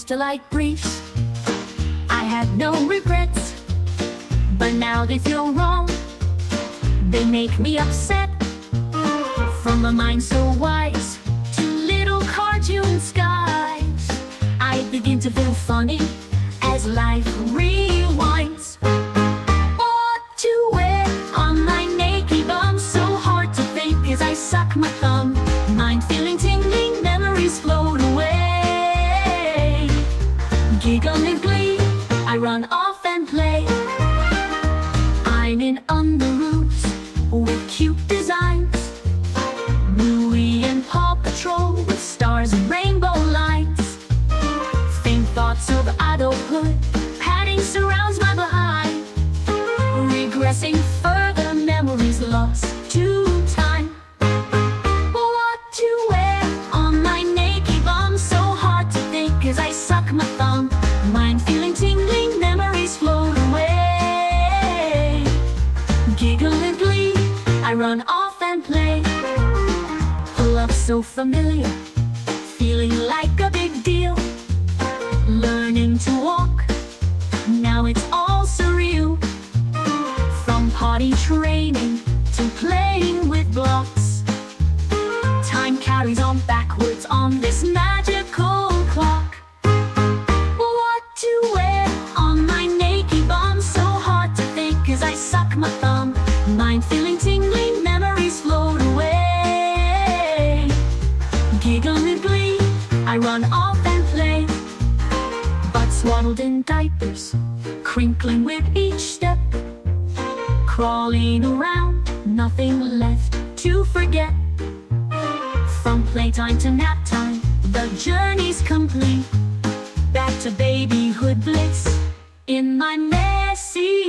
used to like briefs. I had no regrets, but now they feel wrong. They make me upset. From a mind so wise to little cartoon skies, I begin to feel funny as life rewinds. What to wear on my naked bum? So hard to think as I suck my thumb. Mind feeling tingling, memories float away. Giggle and glee, I run off and play. I'm in Underoos with cute designs, Bluey and Paw Patrol with stars and rainbow lights. Faint thoughts of adulthood, padding surrounds my behind. Regressing further, memories lost to time. What to wear on my naked bum? So hard to think as I suck my thumb. Mind feeling tingling, memories float away. Giggle and glee, I run off and play. Love so familiar, feeling like a big deal. Learning to walk, now it's all surreal. From potty training to playing with blocks, time carries on backwards on this magical clock. What to wear on my naked bum? So hard to think as I suck my thumb. Mind feeling tingling, memories float away. Giggle and glee, I run off and play. But swaddled in diapers, crinkling with each step, crawling around, nothing left to forget. From playtime to nap time, the journey's complete. Back to babyhood bliss in my messy